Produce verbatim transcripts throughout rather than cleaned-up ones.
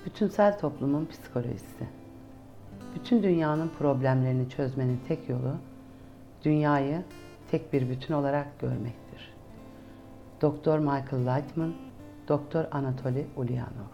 Bütünsel toplumun psikolojisi. Bütün dünyanın problemlerini çözmenin tek yolu, dünyayı tek bir bütün olarak görmektir. Doktor Michael Lightman, Doktor Anatoly Ulyanov.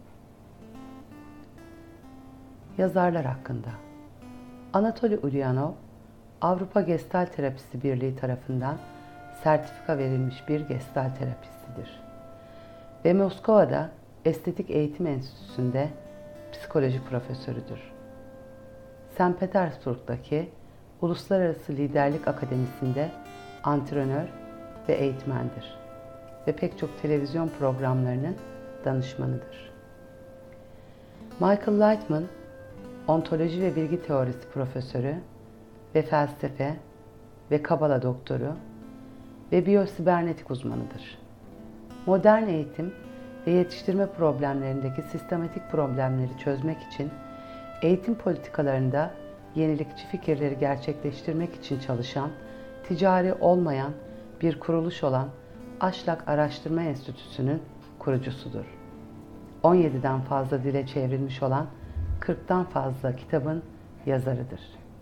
Yazarlar hakkında. Anatoly Ulyanov, Avrupa Gestal Terapisi Birliği tarafından sertifika verilmiş bir gestal terapistidir. Ve Moskova'da Estetik Eğitim Enstitüsü'nde psikoloji profesörüdür. Sankt Petersburg'daki Uluslararası Liderlik Akademisi'nde antrenör ve eğitmendir ve pek çok televizyon programlarının danışmanıdır. Michael Lightman, ontoloji ve bilgi teorisi profesörü ve felsefe ve kabala doktoru ve biyosibernetik uzmanıdır. Modern eğitim ve yetiştirme problemlerindeki sistematik problemleri çözmek için eğitim politikalarında yenilikçi fikirleri gerçekleştirmek için çalışan, ticari olmayan bir kuruluş olan Aşlak Araştırma Enstitüsü'nün kurucusudur. on yediden fazla dile çevrilmiş olan kırktan fazla kitabın yazarıdır.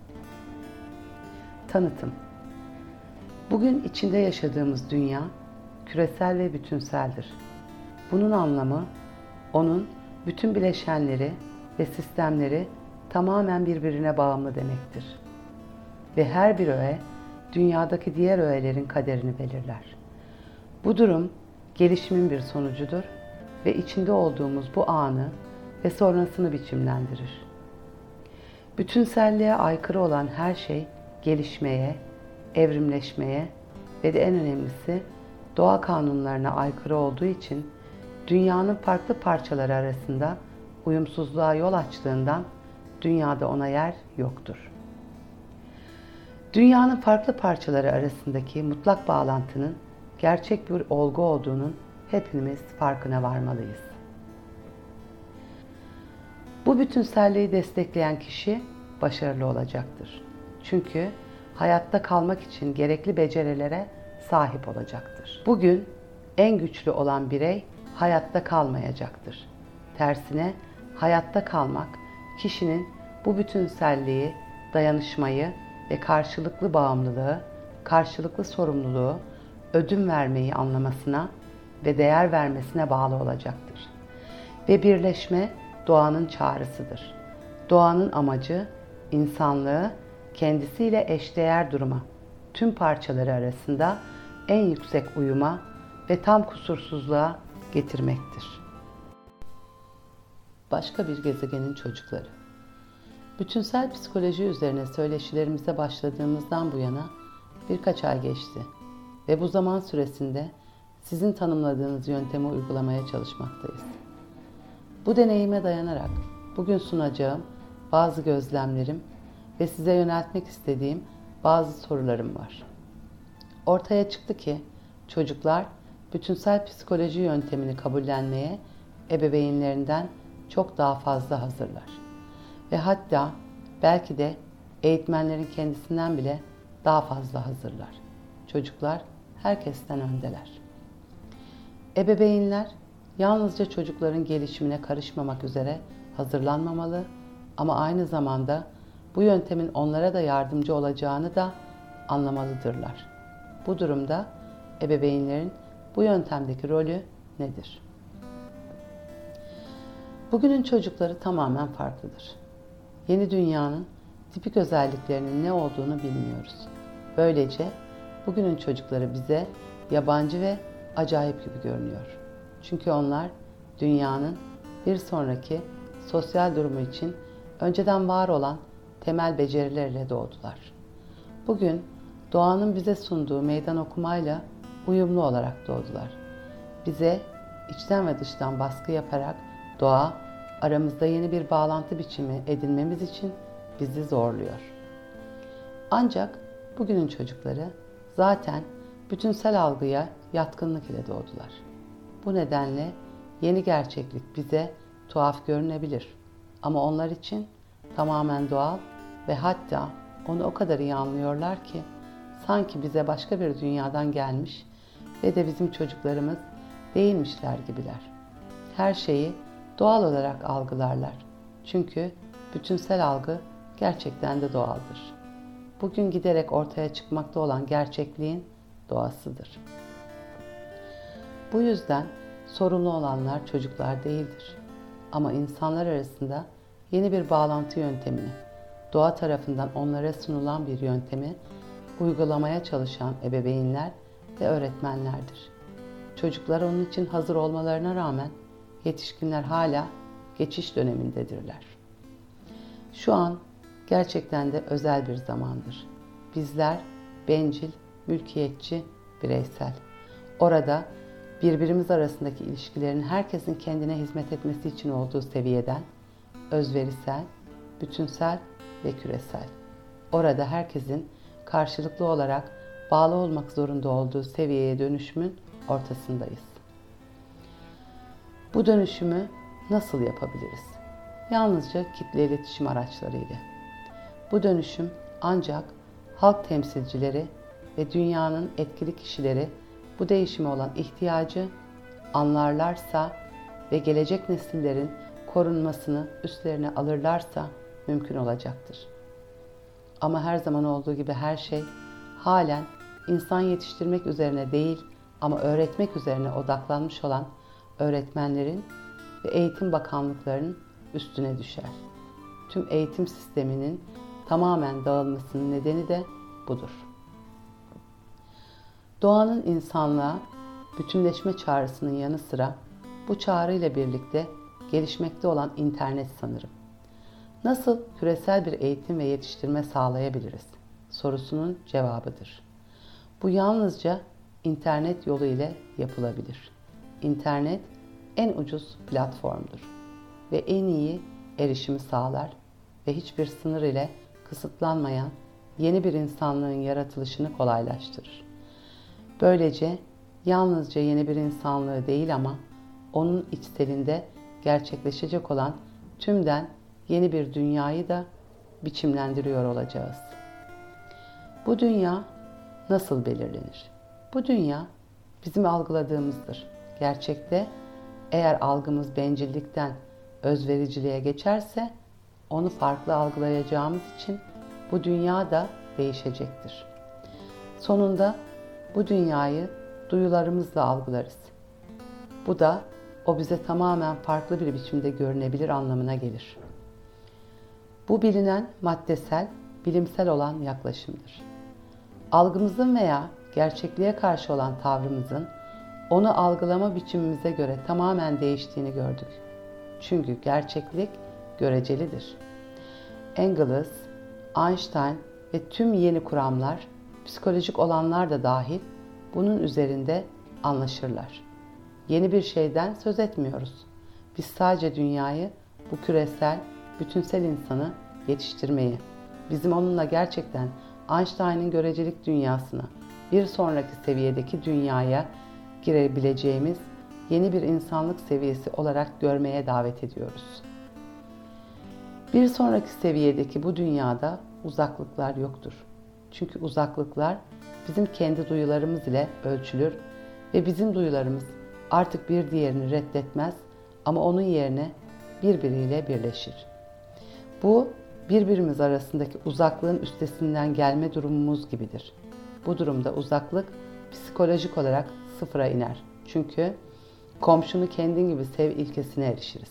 Tanıtım. Bugün içinde yaşadığımız dünya küresel ve bütünseldir. Bunun anlamı, onun bütün bileşenleri ve sistemleri tamamen birbirine bağımlı demektir. Ve her bir öğe, dünyadaki diğer öğelerin kaderini belirler. Bu durum, gelişimin bir sonucudur ve içinde olduğumuz bu anı ve sonrasını biçimlendirir. Bütünselliğe aykırı olan her şey, gelişmeye, evrimleşmeye ve de en önemlisi, doğa kanunlarına aykırı olduğu için, dünyanın farklı parçaları arasında uyumsuzluğa yol açtığından dünyada ona yer yoktur. Dünyanın farklı parçaları arasındaki mutlak bağlantının gerçek bir olgu olduğunun hepimiz farkına varmalıyız. Bu bütünselliği destekleyen kişi başarılı olacaktır. Çünkü hayatta kalmak için gerekli becerilere sahip olacaktır. Bugün en güçlü olan birey hayatta kalmayacaktır. Tersine hayatta kalmak, kişinin bu bütünselliği, dayanışmayı ve karşılıklı bağımlılığı, karşılıklı sorumluluğu, ödün vermeyi anlamasına ve değer vermesine bağlı olacaktır. Ve birleşme doğanın çağrısıdır. Doğanın amacı, insanlığı kendisiyle eşdeğer duruma, tüm parçaları arasında en yüksek uyuma ve tam kusursuzluğa getirmektir. Başka bir gezegenin çocukları. Bütünsel psikoloji üzerine söyleşilerimize başladığımızdan bu yana birkaç ay geçti ve bu zaman süresinde sizin tanımladığınız yöntemi uygulamaya çalışmaktayız. Bu deneyime dayanarak bugün sunacağım bazı gözlemlerim ve size yöneltmek istediğim bazı sorularım var. Ortaya çıktı ki çocuklar bütünsel psikoloji yöntemini kabullenmeye ebeveynlerinden çok daha fazla hazırlar. Ve hatta belki de eğitmenlerin kendisinden bile daha fazla hazırlar. Çocuklar herkesten öndeler. Ebeveynler yalnızca çocukların gelişimine karışmamak üzere hazırlanmamalı ama aynı zamanda bu yöntemin onlara da yardımcı olacağını da anlamalıdırlar. Bu durumda ebeveynlerin bu yöntemdeki rolü nedir? Bugünün çocukları tamamen farklıdır. Yeni dünyanın tipik özelliklerinin ne olduğunu bilmiyoruz. Böylece bugünün çocukları bize yabancı ve acayip gibi görünüyor. Çünkü onlar dünyanın bir sonraki sosyal durumu için önceden var olan temel becerilerle doğdular. Bugün doğanın bize sunduğu meydan okumayla uyumlu olarak doğdular. Bize içten ve dıştan baskı yaparak doğa aramızda yeni bir bağlantı biçimi edinmemiz için bizi zorluyor. Ancak bugünün çocukları zaten bütünsel algıya yatkınlık ile doğdular. Bu nedenle yeni gerçeklik bize tuhaf görünebilir. Ama onlar için tamamen doğal ve hatta onu o kadar iyi anlıyorlar ki sanki bize başka bir dünyadan gelmiş ve de bizim çocuklarımız değilmişler gibiler. Her şeyi doğal olarak algılarlar. Çünkü bütünsel algı gerçekten de doğaldır. Bugün giderek ortaya çıkmakta olan gerçekliğin doğasıdır. Bu yüzden sorunlu olanlar çocuklar değildir. Ama insanlar arasında yeni bir bağlantı yöntemini, doğa tarafından onlara sunulan bir yöntemi uygulamaya çalışan ebeveynler ve öğretmenlerdir. Çocuklar onun için hazır olmalarına rağmen yetişkinler hala geçiş dönemindedirler. Şu an gerçekten de özel bir zamandır. Bizler bencil, mülkiyetçi, bireysel. Orada birbirimiz arasındaki ilişkilerin herkesin kendine hizmet etmesi için olduğu seviyeden özverisel, bütünsel ve küresel. Orada herkesin karşılıklı olarak bağlı olmak zorunda olduğu seviyeye dönüşümün ortasındayız. Bu dönüşümü nasıl yapabiliriz? Yalnızca kitle iletişim araçlarıyla. Bu dönüşüm ancak halk temsilcileri ve dünyanın etkili kişileri bu değişime olan ihtiyacı anlarlarsa ve gelecek nesillerin korunmasını üstlerine alırlarsa mümkün olacaktır. Ama her zaman olduğu gibi her şey halen insan yetiştirmek üzerine değil ama öğretmek üzerine odaklanmış olan öğretmenlerin ve eğitim bakanlıklarının üstüne düşer. Tüm eğitim sisteminin tamamen dağılmasının nedeni de budur. Doğanın insanlığa bütünleşme çağrısının yanı sıra bu çağrıyla birlikte gelişmekte olan internet sanırım. Nasıl küresel bir eğitim ve yetiştirme sağlayabiliriz? Sorusunun cevabıdır. Bu yalnızca internet yolu ile yapılabilir. İnternet en ucuz platformdur ve en iyi erişimi sağlar ve hiçbir sınır ile kısıtlanmayan yeni bir insanlığın yaratılışını kolaylaştırır. Böylece yalnızca yeni bir insanlığı değil ama onun içselinde gerçekleşecek olan tümden yeni bir dünyayı da biçimlendiriyor olacağız. Bu dünya nasıl belirlenir? Bu dünya bizim algıladığımızdır. Gerçekte eğer algımız bencillikten özvericiliğe geçerse onu farklı algılayacağımız için bu dünya da değişecektir. Sonunda bu dünyayı duyularımızla algılarız. Bu da o bize tamamen farklı bir biçimde görünebilir anlamına gelir. Bu bilinen maddesel, bilimsel olan yaklaşımdır. Algımızın veya gerçekliğe karşı olan tavrımızın onu algılama biçimimize göre tamamen değiştiğini gördük. Çünkü gerçeklik görecelidir. Engels, Einstein ve tüm yeni kuramlar, psikolojik olanlar da dahil bunun üzerinde anlaşırlar. Yeni bir şeyden söz etmiyoruz. Biz sadece dünyayı, bu küresel, bütünsel insanı yetiştirmeyi, bizim onunla gerçekten Einstein'ın görecelik dünyasına, bir sonraki seviyedeki dünyaya girebileceğimiz yeni bir insanlık seviyesi olarak görmeye davet ediyoruz. Bir sonraki seviyedeki bu dünyada uzaklıklar yoktur. Çünkü uzaklıklar bizim kendi duyularımız ile ölçülür ve bizim duyularımız artık bir diğerini reddetmez ama onun yerine birbiriyle birleşir. Bu birbirimiz arasındaki uzaklığın üstesinden gelme durumumuz gibidir. Bu durumda uzaklık psikolojik olarak sıfıra iner. Çünkü komşunu kendin gibi sev ilkesine erişiriz.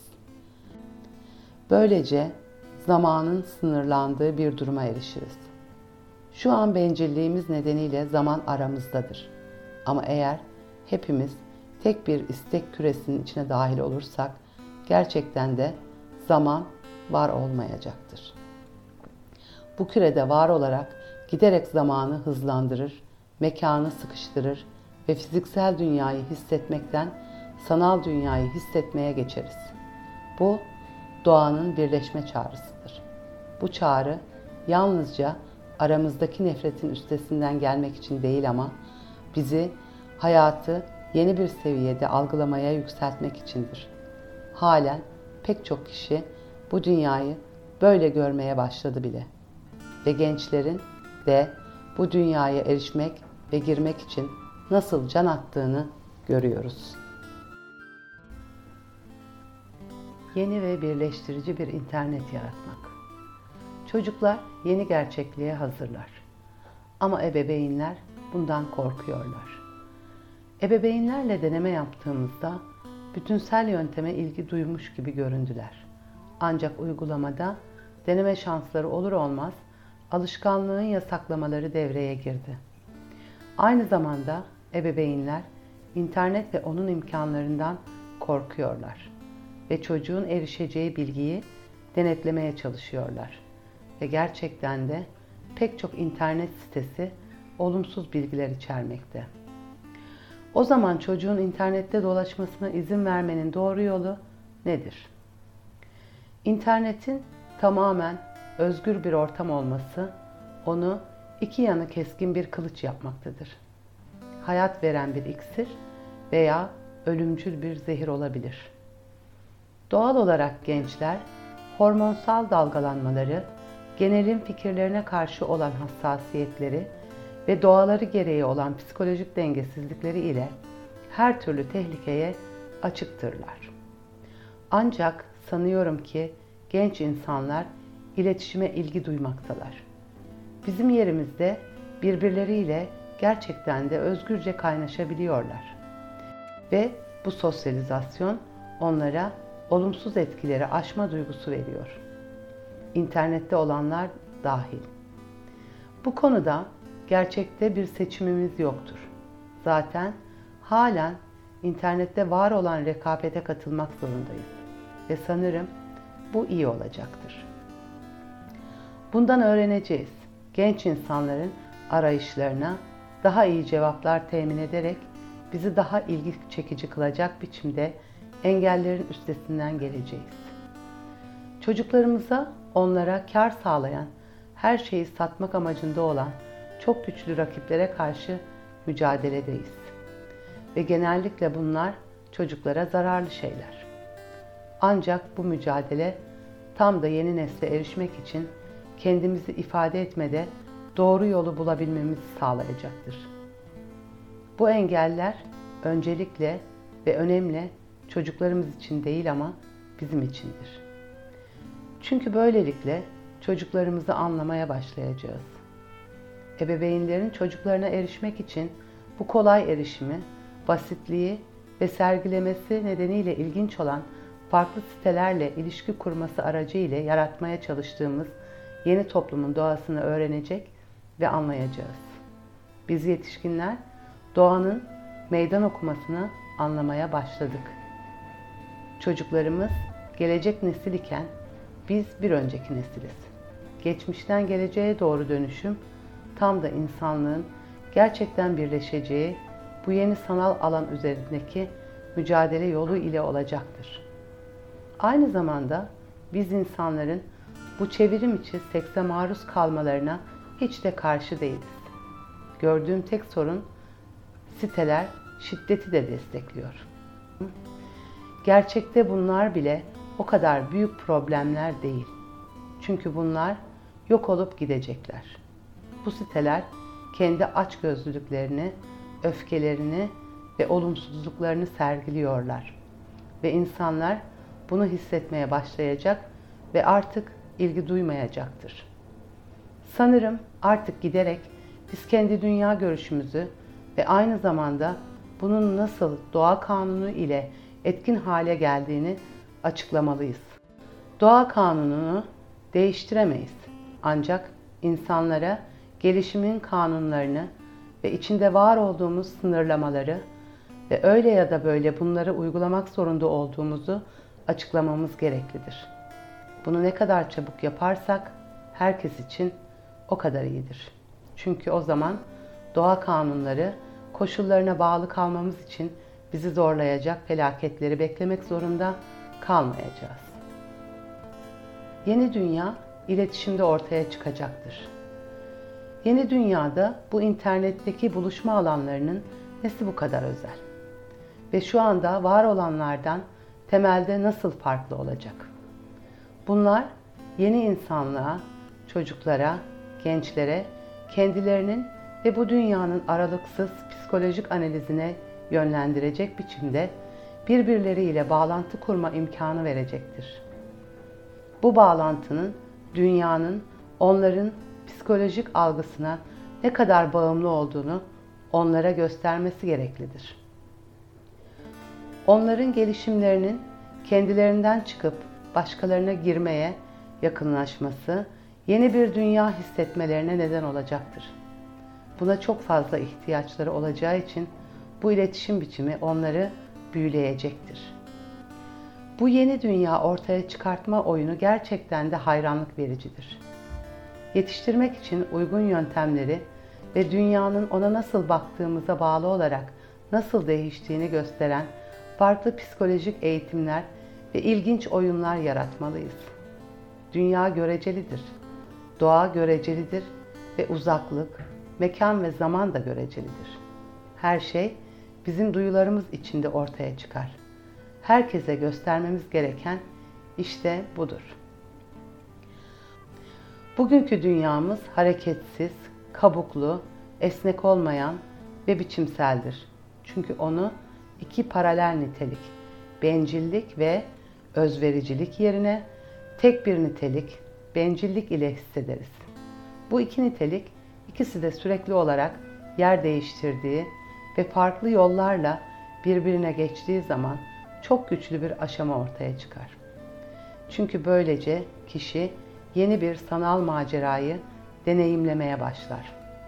Böylece zamanın sınırlandığı bir duruma erişiriz. Şu an bencilliğimiz nedeniyle zaman aramızdadır. Ama eğer hepimiz tek bir istek küresinin içine dahil olursak gerçekten de zaman var olmayacaktır. Bu kürede var olarak giderek zamanı hızlandırır, mekanı sıkıştırır ve fiziksel dünyayı hissetmekten sanal dünyayı hissetmeye geçeriz. Bu doğanın birleşme çağrısıdır. Bu çağrı yalnızca aramızdaki nefretin üstesinden gelmek için değil ama bizi, hayatı yeni bir seviyede algılamaya yükseltmek içindir. Halen pek çok kişi bu dünyayı böyle görmeye başladı bile. Ve gençlerin de bu dünyaya erişmek ve girmek için nasıl can attığını görüyoruz. yeni ve birleştirici bir internet yaratmak. Çocuklar yeni gerçekliğe hazırlar. Ama ebeveynler bundan korkuyorlar. Ebeveynlerle deneme yaptığımızda bütünsel yönteme ilgi duymuş gibi göründüler. Ancak uygulamada deneme şansları olur olmaz alışkanlığın yasaklamaları devreye girdi. Aynı zamanda ebeveynler internet ve onun imkanlarından korkuyorlar ve çocuğun erişeceği bilgiyi denetlemeye çalışıyorlar. Ve gerçekten de pek çok internet sitesi olumsuz bilgiler içermekte. O zaman çocuğun internette dolaşmasına izin vermenin doğru yolu nedir? İnternetin tamamen özgür bir ortam olması onu iki yanı keskin bir kılıç yapmaktadır. Hayat veren bir iksir veya ölümcül bir zehir olabilir. Doğal olarak gençler hormonsal dalgalanmaları, genelin fikirlerine karşı olan hassasiyetleri ve doğaları gereği olan psikolojik dengesizlikleri ile her türlü tehlikeye açıktırlar. Ancak sanıyorum ki genç insanlar iletişime ilgi duymaktalar. Bizim yerimizde birbirleriyle gerçekten de özgürce kaynaşabiliyorlar. Ve bu sosyalizasyon onlara olumsuz etkileri aşma duygusu veriyor. İnternette olanlar dahil. Bu konuda gerçekte bir seçimimiz yoktur. Zaten halen internette var olan rekabete katılmak zorundayız. Ve sanırım bu iyi olacaktır. Bundan öğreneceğiz. Genç insanların arayışlarına daha iyi cevaplar temin ederek bizi daha ilgi çekici kılacak biçimde engellerin üstesinden geleceğiz. Çocuklarımıza onlara kar sağlayan, her şeyi satmak amacında olan çok güçlü rakiplere karşı mücadeledeyiz. Ve genellikle bunlar çocuklara zararlı şeyler. Ancak bu mücadele tam da yeni nesle erişmek için kendimizi ifade etmede doğru yolu bulabilmemizi sağlayacaktır. Bu engeller öncelikle ve önemli çocuklarımız için değil ama bizim içindir. Çünkü böylelikle çocuklarımızı anlamaya başlayacağız. Ebeveynlerin çocuklarına erişmek için bu kolay erişimi, basitliği ve sergilemesi nedeniyle ilginç olan farklı sitelerle ilişki kurması aracıyla yaratmaya çalıştığımız yeni toplumun doğasını öğrenecek ve anlayacağız. Biz yetişkinler doğanın meydan okumasını anlamaya başladık. Çocuklarımız gelecek nesil iken biz bir önceki nesiliz. Geçmişten geleceğe doğru dönüşüm tam da insanlığın gerçekten birleşeceği bu yeni sanal alan üzerindeki mücadele yolu ile olacaktır. Aynı zamanda biz insanların bu çevrim içi sekse maruz kalmalarına hiç de karşı değiliz. Gördüğüm tek sorun siteler şiddeti de destekliyor. Gerçekte bunlar bile o kadar büyük problemler değil. Çünkü bunlar yok olup gidecekler. Bu siteler kendi açgözlülüklerini, öfkelerini ve olumsuzluklarını sergiliyorlar. Ve insanlar bunu hissetmeye başlayacak ve artık ilgi duymayacaktır. Sanırım artık giderek biz kendi dünya görüşümüzü ve aynı zamanda bunun nasıl doğa kanunu ile etkin hale geldiğini açıklamalıyız. Doğa kanununu değiştiremeyiz. Ancak insanlara gelişimin kanunlarını ve içinde var olduğumuz sınırlamaları ve öyle ya da böyle bunları uygulamak zorunda olduğumuzu açıklamamız gereklidir. Bunu ne kadar çabuk yaparsak herkes için o kadar iyidir. Çünkü o zaman doğa kanunları koşullarına bağlı kalmamız için bizi zorlayacak felaketleri beklemek zorunda kalmayacağız. Yeni dünya iletişimde ortaya çıkacaktır. Yeni dünyada bu internetteki buluşma alanlarının nesi bu kadar özel? Ve şu anda var olanlardan temelde nasıl farklı olacak? Bunlar yeni insanlığa, çocuklara, gençlere, kendilerinin ve bu dünyanın aralıksız psikolojik analizine yönlendirecek biçimde birbirleriyle bağlantı kurma imkanı verecektir. Bu bağlantının dünyanın onların psikolojik algısına ne kadar bağımlı olduğunu onlara göstermesi gereklidir. Onların gelişimlerinin kendilerinden çıkıp başkalarına girmeye yakınlaşması, yeni bir dünya hissetmelerine neden olacaktır. Buna çok fazla ihtiyaçları olacağı için bu iletişim biçimi onları büyüleyecektir. Bu yeni dünya ortaya çıkartma oyunu gerçekten de hayranlık vericidir. Yetiştirmek için uygun yöntemleri ve dünyanın ona nasıl baktığımıza bağlı olarak nasıl değiştiğini gösteren farklı psikolojik eğitimler ve ilginç oyunlar yaratmalıyız. Dünya görecelidir, doğa görecelidir ve uzaklık, mekan ve zaman da görecelidir. Her şey bizim duyularımız içinde ortaya çıkar. Herkese göstermemiz gereken işte budur. Bugünkü dünyamız hareketsiz, kabuklu, esnek olmayan ve biçimseldir. Çünkü onu iki paralel nitelik, bencillik ve özvericilik yerine tek bir nitelik, bencillik ile hissederiz. Bu iki nitelik, ikisi de sürekli olarak yer değiştirdiği ve farklı yollarla birbirine geçtiği zaman çok güçlü bir aşama ortaya çıkar. Çünkü böylece kişi yeni bir sanal macerayı deneyimlemeye başlar.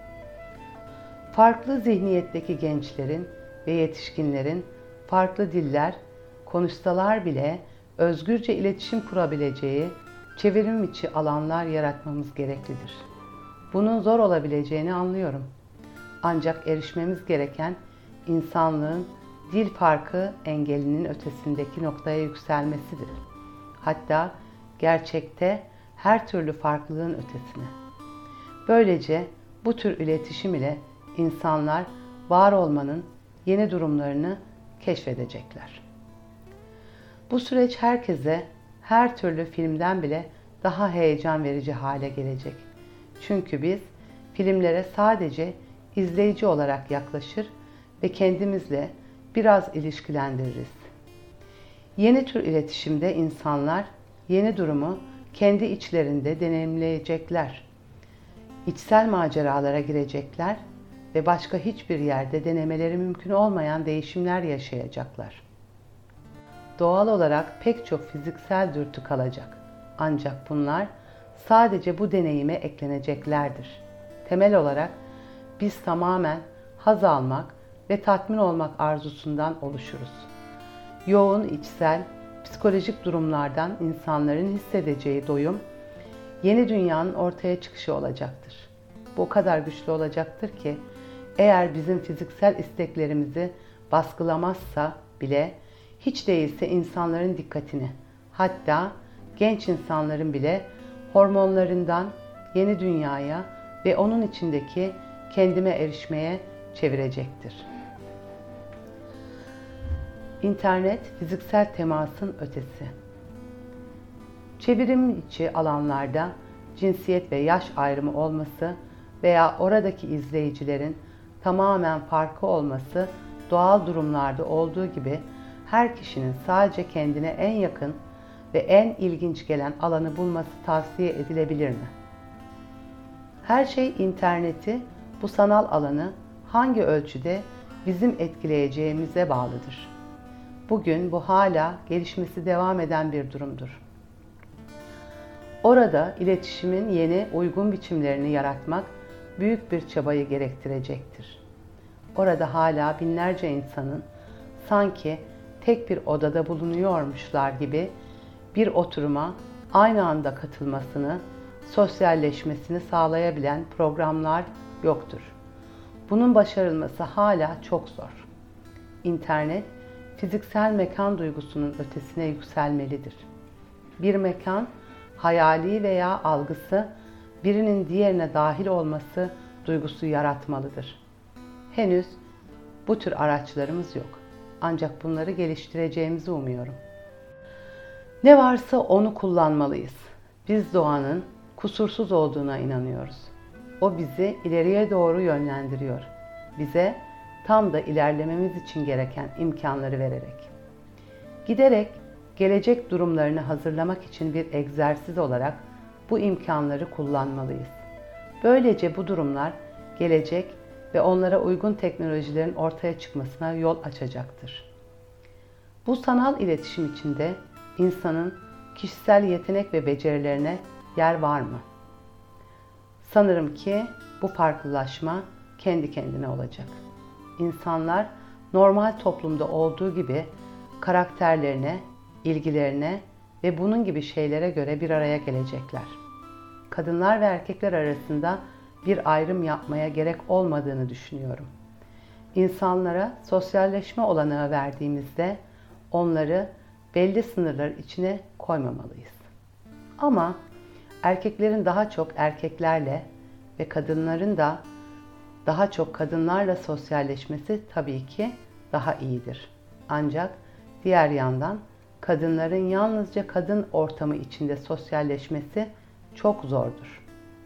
Farklı zihniyetteki gençlerin ve yetişkinlerin farklı diller konuşsalar bile özgürce iletişim kurabileceği çevrim içi alanlar yaratmamız gereklidir. Bunun zor olabileceğini anlıyorum. Ancak erişmemiz gereken insanlığın dil farkı engelinin ötesindeki noktaya yükselmesidir. Hatta gerçekte her türlü farklılığın ötesine. Böylece bu tür iletişim ile insanlar var olmanın yeni durumlarını keşfedecekler. Bu süreç herkese her türlü filmden bile daha heyecan verici hale gelecek. Çünkü biz filmlere sadece izleyici olarak yaklaşır ve kendimizle biraz ilişkilendiririz. Yeni tür iletişimde insanlar yeni durumu kendi içlerinde deneyimleyecekler. İçsel maceralara girecekler ve başka hiçbir yerde denemeleri mümkün olmayan değişimler yaşayacaklar. Doğal olarak pek çok fiziksel dürtü kalacak. Ancak bunlar sadece bu deneyime ekleneceklerdir. Temel olarak biz tamamen haz almak ve tatmin olmak arzusundan oluşuruz. Yoğun içsel, psikolojik durumlardan insanların hissedeceği doyum, yeni dünyanın ortaya çıkışı olacaktır. Bu o kadar güçlü olacaktır ki, eğer bizim fiziksel isteklerimizi baskılamazsa bile, hiç değilse insanların dikkatini, hatta genç insanların bile hormonlarından yeni dünyaya ve onun içindeki kendime erişmeye çevirecektir. İnternet, fiziksel temasın ötesi. Çevrim içi alanlarda cinsiyet ve yaş ayrımı olması veya oradaki izleyicilerin tamamen farklı olması doğal durumlarda olduğu gibi her kişinin sadece kendine en yakın ve en ilginç gelen alanı bulması tavsiye edilebilir mi? Her şey interneti, bu sanal alanı hangi ölçüde bizim etkileyeceğimize bağlıdır. Bugün bu hala gelişmesi devam eden bir durumdur. Orada iletişimin yeni, uygun biçimlerini yaratmak büyük bir çabayı gerektirecektir. Orada hala binlerce insanın sanki tek bir odada bulunuyormuşlar gibi bir oturuma aynı anda katılmasını, sosyalleşmesini sağlayabilen programlar yoktur. Bunun başarılması hala çok zor. İnternet, fiziksel mekan duygusunun ötesine yükselmelidir. Bir mekan, hayali veya algısı, birinin diğerine dahil olması duygusu yaratmalıdır. Henüz bu tür araçlarımız yok. Ancak bunları geliştireceğimizi umuyorum. Ne varsa onu kullanmalıyız. Biz doğanın kusursuz olduğuna inanıyoruz. O bizi ileriye doğru yönlendiriyor. Bize tam da ilerlememiz için gereken imkanları vererek. Giderek gelecek durumlarını hazırlamak için bir egzersiz olarak bu imkanları kullanmalıyız. Böylece bu durumlar gelecek ve onlara uygun teknolojilerin ortaya çıkmasına yol açacaktır. Bu sanal iletişim içinde insanın kişisel yetenek ve becerilerine yer var mı? Sanırım ki bu farklılaşma kendi kendine olacak. İnsanlar normal toplumda olduğu gibi karakterlerine, ilgilerine ve bunun gibi şeylere göre bir araya gelecekler. Kadınlar ve erkekler arasında bir ayrım yapmaya gerek olmadığını düşünüyorum. İnsanlara sosyalleşme olanağı verdiğimizde onları belli sınırlar içine koymamalıyız. Ama erkeklerin daha çok erkeklerle ve kadınların da daha çok kadınlarla sosyalleşmesi tabii ki daha iyidir. Ancak diğer yandan kadınların yalnızca kadın ortamı içinde sosyalleşmesi çok zordur.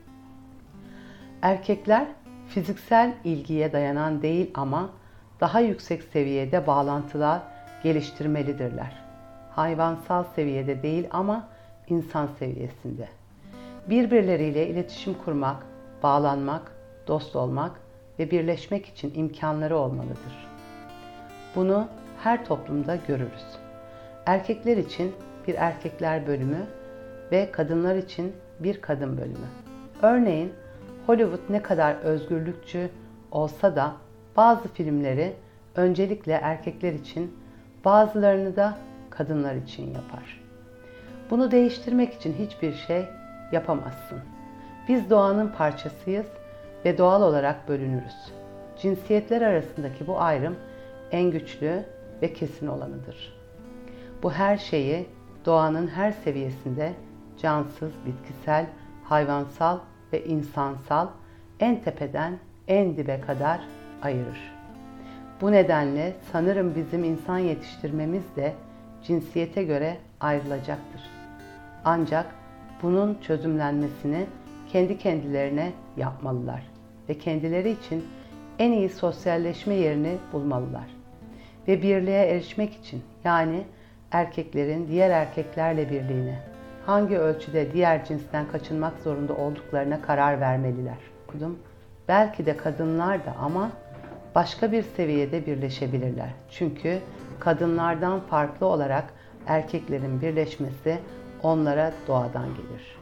Erkekler fiziksel ilgiye dayanan değil ama daha yüksek seviyede bağlantılar geliştirmelidirler. Hayvansal seviyede değil ama insan seviyesinde. Birbirleriyle iletişim kurmak, bağlanmak, dost olmak ve birleşmek için imkanları olmalıdır. Bunu her toplumda görürüz. Erkekler için bir erkekler bölümü ve kadınlar için bir kadın bölümü. Örneğin Hollywood ne kadar özgürlükçü olsa da bazı filmleri öncelikle erkekler için, bazılarını da kadınlar için yapar. Bunu değiştirmek için hiçbir şey yapamazsın. Biz doğanın parçasıyız ve doğal olarak bölünürüz. Cinsiyetler arasındaki bu ayrım en güçlü ve kesin olanıdır. Bu her şeyi doğanın her seviyesinde cansız, bitkisel, hayvansal ve insansal en tepeden en dibe kadar ayırır. Bu nedenle sanırım bizim insan yetiştirmemiz de cinsiyete göre ayrılacaktır. Ancak bunun çözümlenmesini kendi kendilerine yapmalılar ve kendileri için en iyi sosyalleşme yerini bulmalılar. Ve birliğe erişmek için, yani erkeklerin diğer erkeklerle birliğine, hangi ölçüde diğer cinsten kaçınmak zorunda olduklarına karar vermeliler. Belki de kadınlar da ama başka bir seviyede birleşebilirler. Çünkü kadınlardan farklı olarak erkeklerin birleşmesi onlara doğadan gelir.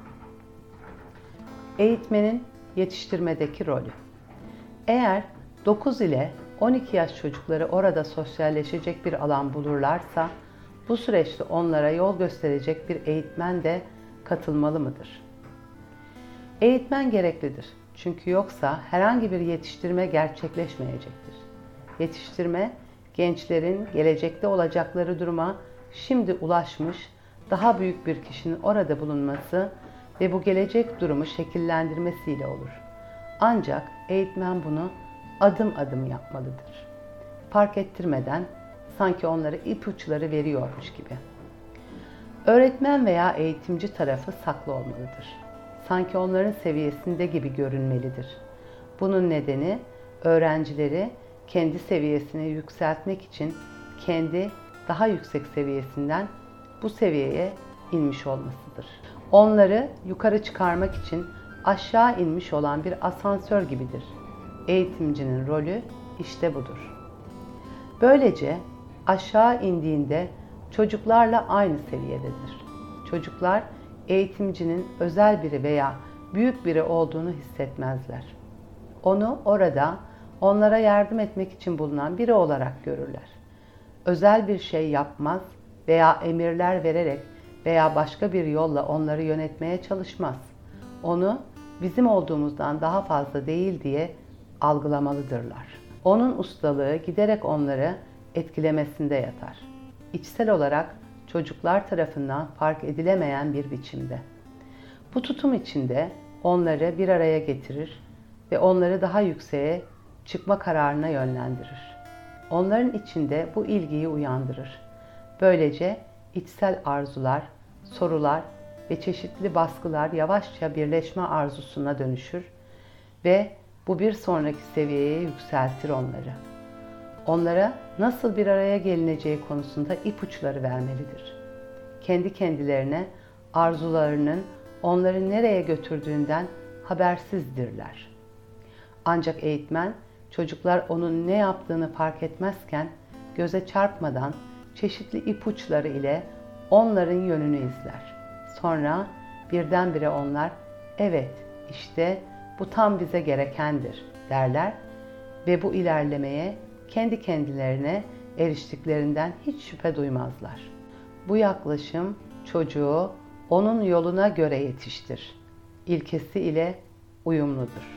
Eğitmenin yetiştirmedeki rolü. Eğer dokuz ile on iki yaş çocukları orada sosyalleşecek bir alan bulurlarsa, bu süreçte onlara yol gösterecek bir eğitmen de katılmalı mıdır? Eğitmen gereklidir. Çünkü yoksa herhangi bir yetiştirme gerçekleşmeyecektir. Yetiştirme, gençlerin gelecekte olacakları duruma şimdi ulaşmış, daha büyük bir kişinin orada bulunması ve bu gelecek durumu şekillendirmesiyle olur. Ancak eğitmen bunu adım adım yapmalıdır. Fark ettirmeden, sanki onlara ipuçları veriyormuş gibi. Öğretmen veya eğitimci tarafı saklı olmalıdır. Sanki onların seviyesinde gibi görünmelidir. Bunun nedeni öğrencileri kendi seviyesini yükseltmek için kendi daha yüksek seviyesinden bu seviyeye inmiş olmasıdır. Onları yukarı çıkarmak için aşağı inmiş olan bir asansör gibidir. Eğitimcinin rolü işte budur. Böylece aşağı indiğinde çocuklarla aynı seviyededir. Çocuklar eğitimcinin özel biri veya büyük biri olduğunu hissetmezler. Onu orada onlara yardım etmek için bulunan biri olarak görürler. Özel bir şey yapmaz veya emirler vererek veya başka bir yolla onları yönetmeye çalışmaz. Onu bizim olduğumuzdan daha fazla değil diye algılamalıdırlar. Onun ustalığı giderek onları etkilemesinde yatar. İçsel olarak çocuklar tarafından fark edilemeyen bir biçimde. Bu tutum içinde onları bir araya getirir ve onları daha yükseğe çıkma kararına yönlendirir. Onların içinde bu ilgiyi uyandırır. Böylece içsel arzular, sorular ve çeşitli baskılar yavaşça birleşme arzusuna dönüşür ve bu bir sonraki seviyeye yükseltir onları. Onlara nasıl bir araya gelineceği konusunda ipuçları vermelidir. Kendi kendilerine arzularının onları nereye götürdüğünden habersizdirler. Ancak eğitmen, çocuklar onun ne yaptığını fark etmezken göze çarpmadan çeşitli ipuçları ile onların yönünü izler. Sonra birdenbire onlar, evet işte bu tam bize gerekendir derler ve bu ilerlemeye kendi kendilerine eriştiklerinden hiç şüphe duymazlar. Bu yaklaşım çocuğu onun yoluna göre yetiştir ilkesi ile uyumludur.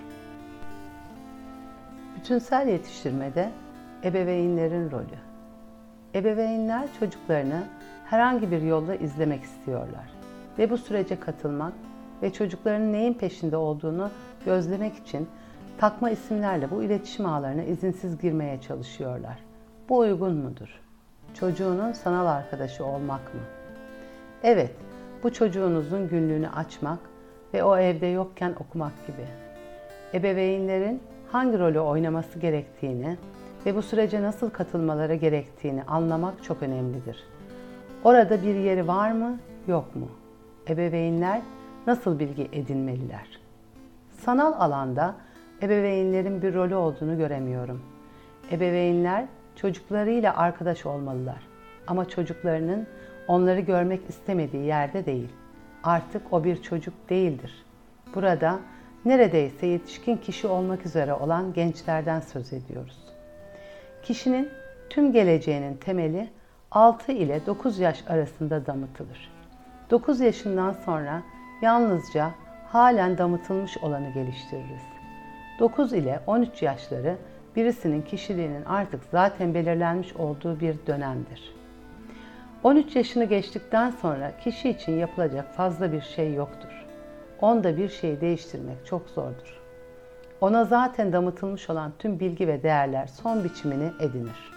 Bütünsel yetiştirmede ebeveynlerin rolü. Ebeveynler çocuklarını herhangi bir yolda izlemek istiyorlar ve bu sürece katılmak ve çocukların neyin peşinde olduğunu gözlemek için takma isimlerle bu iletişim ağlarına izinsiz girmeye çalışıyorlar. Bu uygun mudur? Çocuğunun sanal arkadaşı olmak mı? Evet, bu çocuğunuzun günlüğünü açmak ve o evde yokken okumak gibi. Ebeveynlerin hangi rolü oynaması gerektiğini ve bu sürece nasıl katılmaları gerektiğini anlamak çok önemlidir. Orada bir yeri var mı, yok mu? Ebeveynler nasıl bilgi edinmeliler? Sanal alanda ebeveynlerin bir rolü olduğunu göremiyorum. Ebeveynler çocuklarıyla arkadaş olmalılar. Ama çocuklarının onları görmek istemediği yerde değil. Artık o bir çocuk değildir. Burada neredeyse yetişkin kişi olmak üzere olan gençlerden söz ediyoruz. Kişinin tüm geleceğinin temeli altı ile dokuz yaş arasında damıtılır. dokuz yaşından sonra yalnızca halen damıtılmış olanı geliştiririz. dokuz ile on üç yaşları birisinin kişiliğinin artık zaten belirlenmiş olduğu bir dönemdir. on üç yaşını geçtikten sonra kişi için yapılacak fazla bir şey yoktur. Onda bir şeyi değiştirmek çok zordur. Ona zaten damıtılmış olan tüm bilgi ve değerler son biçimini edinir.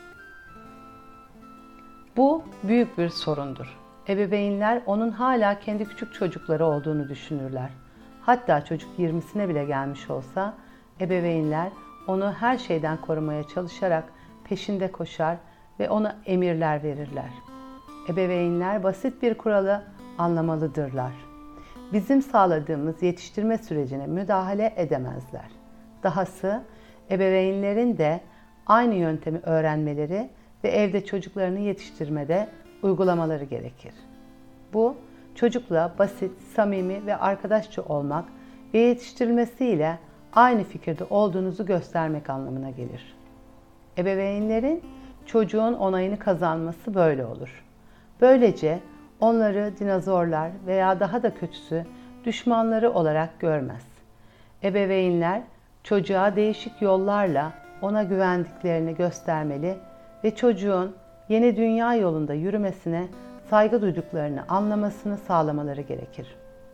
Bu büyük bir sorundur. Ebeveynler onun hala kendi küçük çocukları olduğunu düşünürler. Hatta çocuk yirmisine bile gelmiş olsa ebeveynler onu her şeyden korumaya çalışarak peşinde koşar ve ona emirler verirler. Ebeveynler basit bir kuralı anlamalıdırlar. Bizim sağladığımız yetiştirme sürecine müdahale edemezler. Dahası ebeveynlerin de aynı yöntemi öğrenmeleri ve evde çocuklarını yetiştirmede uygulamaları gerekir. Bu, çocukla basit, samimi ve arkadaşça olmak ve yetiştirilmesiyle aynı fikirde olduğunuzu göstermek anlamına gelir. Ebeveynlerin çocuğun onayını kazanması böyle olur. Böylece onları dinozorlar veya daha da kötüsü düşmanları olarak görmez. Ebeveynler çocuğa değişik yollarla ona güvendiklerini göstermeli ve çocuğun yeni dünya yolunda yürümesine saygı duyduklarını anlamasını sağlamaları gerekir.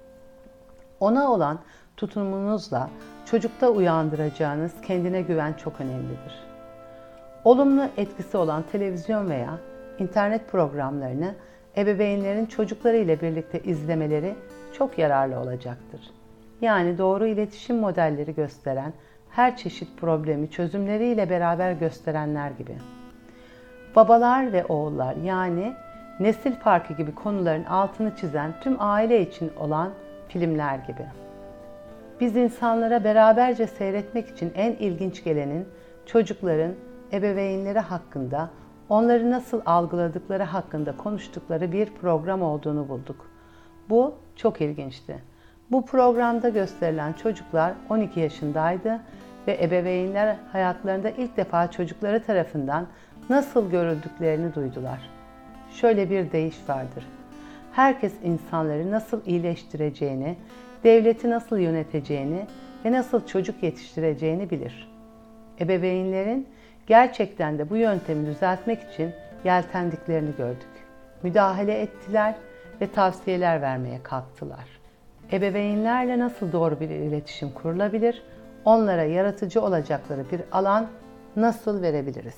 Ona olan tutumunuzla çocukta uyandıracağınız kendine güven çok önemlidir. Olumlu etkisi olan televizyon veya internet programlarını ebeveynlerin çocukları ile birlikte izlemeleri çok yararlı olacaktır. Yani doğru iletişim modelleri gösteren, her çeşit problemi çözümleriyle beraber gösterenler gibi. Babalar ve oğullar yani nesil farkı gibi konuların altını çizen tüm aile için olan filmler gibi. Biz insanlara beraberce seyretmek için en ilginç gelenin çocukların ebeveynleri hakkında, onları nasıl algıladıkları hakkında konuştukları bir program olduğunu bulduk. Bu çok ilginçti. Bu programda gösterilen çocuklar on iki yaşındaydı ve ebeveynler hayatlarında ilk defa çocukları tarafından nasıl görüldüklerini duydular. Şöyle bir deyiş vardır. Herkes insanları nasıl iyileştireceğini, devleti nasıl yöneteceğini ve nasıl çocuk yetiştireceğini bilir. Ebeveynlerin gerçekten de bu yöntemi düzeltmek için yeltendiklerini gördük. Müdahale ettiler ve tavsiyeler vermeye kalktılar. Ebeveynlerle nasıl doğru bir iletişim kurulabilir, onlara yaratıcı olacakları bir alan nasıl verebiliriz?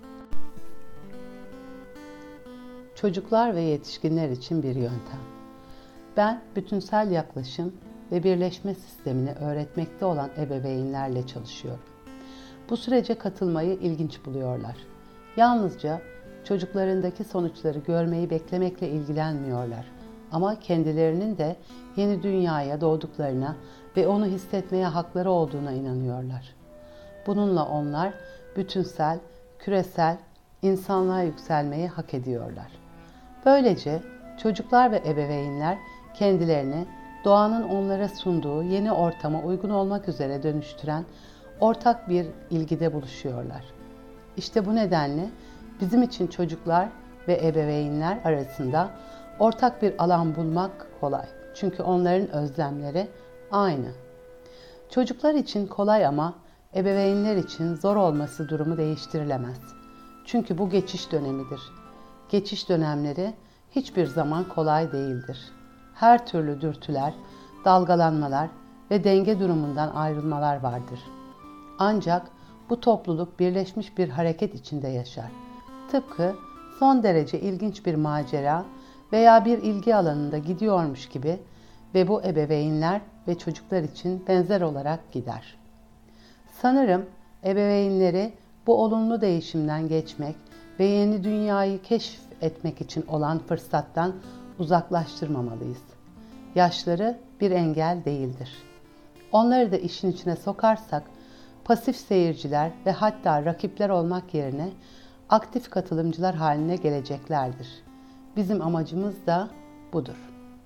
Çocuklar ve yetişkinler için bir yöntem. Ben bütünsel yaklaşım ve birleşme sistemini öğretmekte olan ebeveynlerle çalışıyorum. Bu sürece katılmayı ilginç buluyorlar. Yalnızca çocuklarındaki sonuçları görmeyi beklemekle ilgilenmiyorlar. Ama kendilerinin de yeni dünyaya doğduklarına ve onu hissetmeye hakları olduğuna inanıyorlar. Bununla onlar bütünsel, küresel, insanlığa yükselmeyi hak ediyorlar. Böylece çocuklar ve ebeveynler kendilerini doğanın onlara sunduğu yeni ortama uygun olmak üzere dönüştüren ortak bir ilgide buluşuyorlar. İşte bu nedenle bizim için çocuklar ve ebeveynler arasında ortak bir alan bulmak kolay. Çünkü onların özlemleri aynı. Çocuklar için kolay ama ebeveynler için zor olması durumu değiştirilemez. Çünkü bu geçiş dönemidir. Geçiş dönemleri hiçbir zaman kolay değildir. Her türlü dürtüler, dalgalanmalar ve denge durumundan ayrılmalar vardır. Ancak bu topluluk birleşmiş bir hareket içinde yaşar. Tıpkı son derece ilginç bir macera veya bir ilgi alanında gidiyormuş gibi ve bu ebeveynler ve çocuklar için benzer olarak gider. Sanırım ebeveynleri bu olumlu değişimden geçmek ve yeni dünyayı keşfetmek için olan fırsattan uzaklaştırmamalıyız. Yaşları bir engel değildir. Onları da işin içine sokarsak pasif seyirciler ve hatta rakipler olmak yerine aktif katılımcılar haline geleceklerdir. Bizim amacımız da budur.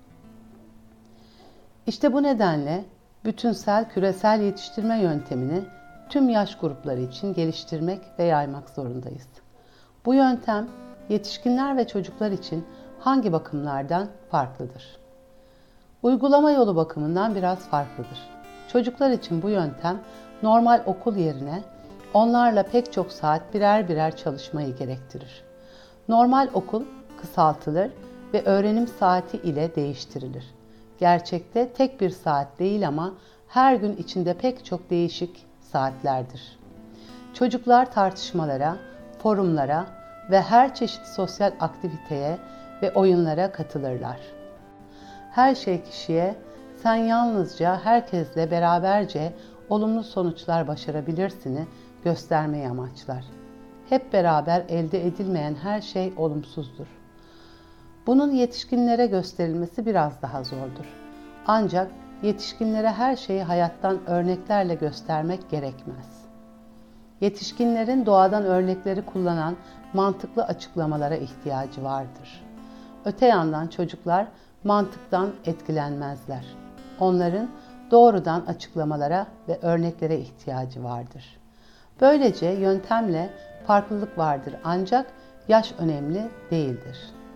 İşte bu nedenle bütünsel küresel yetiştirme yöntemini tüm yaş grupları için geliştirmek ve yaymak zorundayız. Bu yöntem yetişkinler ve çocuklar için hangi bakımlardan farklıdır? Uygulama yolu bakımından biraz farklıdır. Çocuklar için bu yöntem normal okul yerine onlarla pek çok saat birer birer çalışmayı gerektirir. Normal okul kısaltılır ve öğrenim saati ile değiştirilir. Gerçekte tek bir saat değil ama her gün içinde pek çok değişik saatlerdir. Çocuklar tartışmalara, forumlara ve her çeşit sosyal aktiviteye ve oyunlara katılırlar. Her şey kişiye sen yalnızca herkesle beraberce olumlu sonuçlar başarabilirsini göstermeyi amaçlar. Hep beraber elde edilmeyen her şey olumsuzdur. Bunun yetişkinlere gösterilmesi biraz daha zordur. Ancak yetişkinlere her şeyi hayattan örneklerle göstermek gerekmez. Yetişkinlerin doğadan örnekleri kullanan mantıklı açıklamalara ihtiyacı vardır. Öte yandan çocuklar mantıktan etkilenmezler. Onların doğrudan açıklamalara ve örneklere ihtiyacı vardır. Böylece yöntemle farklılık vardır ancak yaş önemli değildir.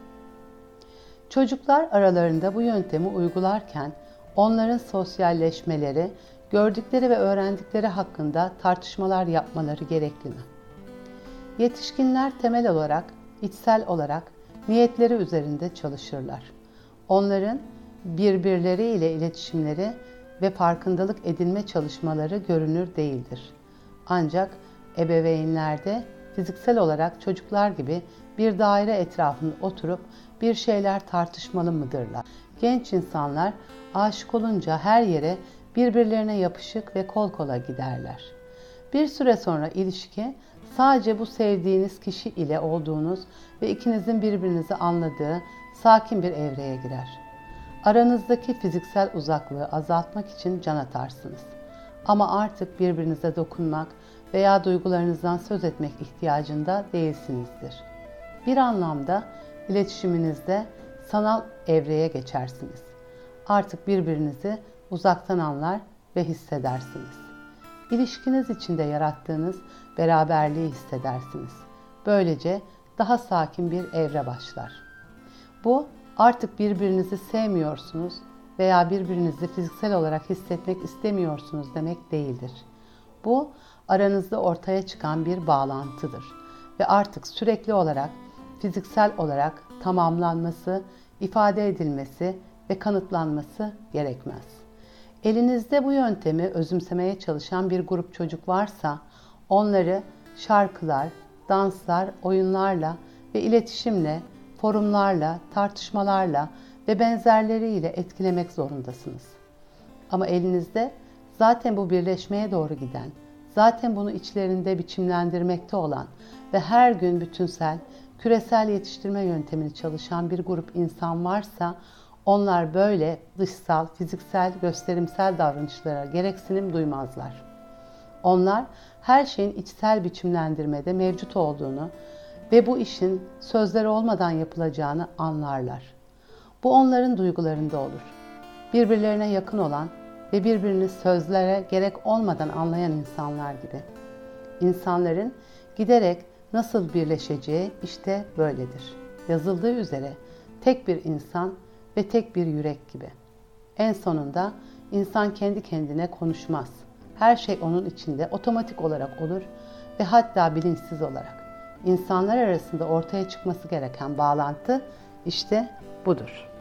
Çocuklar aralarında bu yöntemi uygularken onların sosyalleşmeleri, gördükleri ve öğrendikleri hakkında tartışmalar yapmaları gerekli mi? Yetişkinler temel olarak, içsel olarak niyetleri üzerinde çalışırlar. Onların birbirleriyle iletişimleri ve farkındalık edinme çalışmaları görünür değildir. Ancak ebeveynlerde fiziksel olarak çocuklar gibi bir daire etrafında oturup bir şeyler tartışmalı mıdırlar? Genç insanlar aşık olunca her yere birbirlerine yapışık ve kol kola giderler. Bir süre sonra ilişki sadece bu sevdiğiniz kişi ile olduğunuz ve ikinizin birbirinizi anladığı sakin bir evreye girer. Aranızdaki fiziksel uzaklığı azaltmak için can atarsınız. Ama artık birbirinize dokunmak veya duygularınızdan söz etmek ihtiyacında değilsinizdir. Bir anlamda iletişiminizde sanal evreye geçersiniz. Artık birbirinizi uzaktan anlar ve hissedersiniz. İlişkiniz içinde yarattığınız beraberliği hissedersiniz. Böylece daha sakin bir evre başlar. Bu artık birbirinizi sevmiyorsunuz veya birbirinizi fiziksel olarak hissetmek istemiyorsunuz demek değildir. Bu aranızda ortaya çıkan bir bağlantıdır ve artık sürekli olarak fiziksel olarak tamamlanması, ifade edilmesi ve kanıtlanması gerekmez. Elinizde bu yöntemi özümsemeye çalışan bir grup çocuk varsa onları şarkılar, danslar, oyunlarla ve iletişimle, forumlarla, tartışmalarla ve benzerleriyle etkilemek zorundasınız. Ama elinizde zaten bu birleşmeye doğru giden zaten bunu içlerinde biçimlendirmekte olan ve her gün bütünsel, küresel yetiştirme yöntemini çalışan bir grup insan varsa, onlar böyle dışsal, fiziksel, gösterimsel davranışlara gereksinim duymazlar. Onlar her şeyin içsel biçimlendirmede mevcut olduğunu ve bu işin sözler olmadan yapılacağını anlarlar. Bu onların duygularında olur. Birbirlerine yakın olan ve birbirini sözlere gerek olmadan anlayan insanlar gibi. İnsanların giderek nasıl birleşeceği işte böyledir. Yazıldığı üzere tek bir insan ve tek bir yürek gibi. En sonunda insan kendi kendine konuşmaz. Her şey onun içinde otomatik olarak olur ve hatta bilinçsiz olarak. İnsanlar arasında ortaya çıkması gereken bağlantı işte budur.